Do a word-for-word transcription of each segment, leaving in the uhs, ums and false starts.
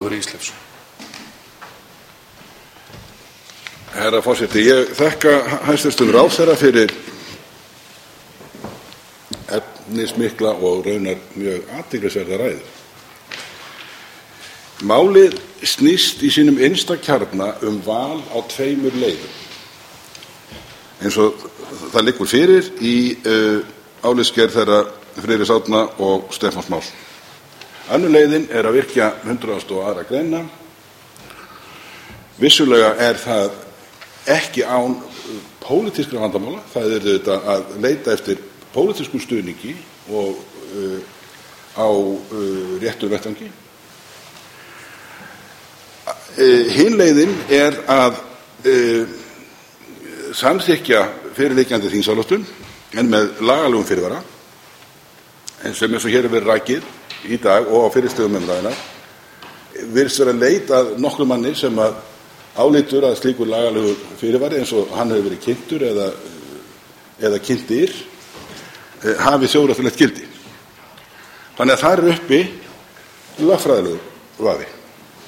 Ísleifsson. Herra forseti, ég þakka hæstv. Ráðherra fyrir efnismikla og raunar mjög athyglisverða ræðu. Málið snýst í sínum innsta kjarna um val á tveimur leiðum, eins og það liggur fyrir í uh, álitsgerð þeirra Friðriks Árna og Stefáns Más. Önnur leiðin er að virkja hundrað og aðra greina. Vissulega er það ekki án pólitískra vandamála. Það er auðvitað að leita eftir pólitískum stuðningi og uh, á uh, réttum vettvangi. Uh, hin leiðin er að uh, samþykkja fyrirliggjandi þingsályktun en með lagalegum fyrirvara, en sem eins og hér er verið rakið í dag og á fyrirstigum umræðunnar virðist vera leit að nokkrum manni sem að álítur að slíkur lagalegur fyrirvari eins og hann hefur verið kynntur eða, eða kynntir hafi þjóðréttarlegt gildi. Þannig að það er uppi lögfræðilegur vafi.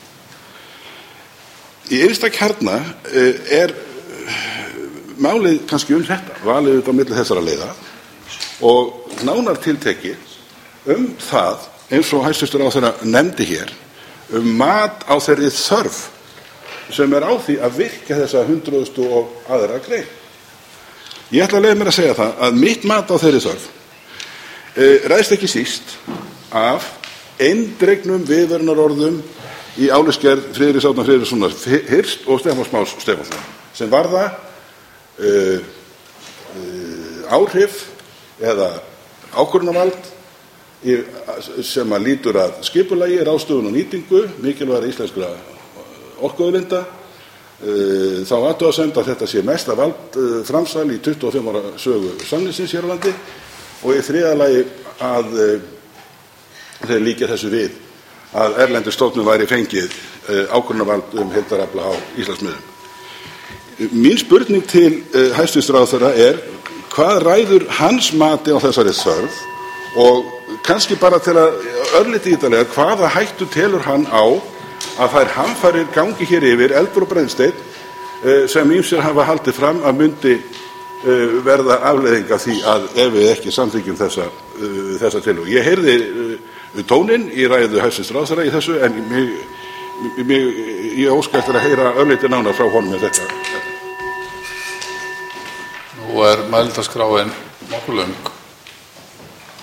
Í innsta kjarna er málið kannski um þetta, valið út á milli þessara leiða og nánar tiltekið um það, eins og hæstv. Ráðherra nefndi hér, um mat á þeirri þörf sem er á því að virkja þessa hundrað og aðra grein. Ég ætla að leyfa mér að segja það að mitt mat á þeirri þörf e, ræðst ekki síst af eindregnum viðvörunarorðum í álitsgerð Friðriks Árna Friðrikssonar fyrst og Stefáns Más Stefánssonar sem varða Uh, uh, áhrif eða ákvörðunarvald sem að lýtur að skipulagi, ráðstöfun og nýtingu mikilvægra íslenskra orkuauðlinda, uh, þá athugasemd að þetta sé mesta valdframsal uh, í tuttugu og fimm ára sögu samningsins hér á landi og í þriðja lagi að uh, þeir líkja þessu við að erlendur stofnun væri fengið uh, ákvörðunarvald um heildarafla á Íslandsmiðum. Mín spurning til uh, hæstv. Ráðherra er hvað ræður hans mati á þessari þörf og kannski bara til að örlítið ítarlega hvaða hættu telur hann á að þær hamfarir gangi hér yfir eldur og brennsteinn uh, sem ýmsir hafa haldið fram að myndi uh, verða afleiðing af því að ef við ekki samþykkjum þessa, uh, þessa tillögu. Ég heyrði uh, tóninn í ræðu hæstv. Ráðherra í þessu en mig, mig, ég óska eftir að heyra örlítið nánar frá honum með þetta. Nú er mældaskráin nokkuð löng